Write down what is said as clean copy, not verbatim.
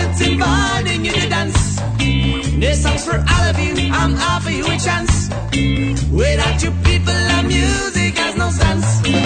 youths inviting you to dance. This song's for all of you, I'm offering you a chance. Without you people, our music has no sense.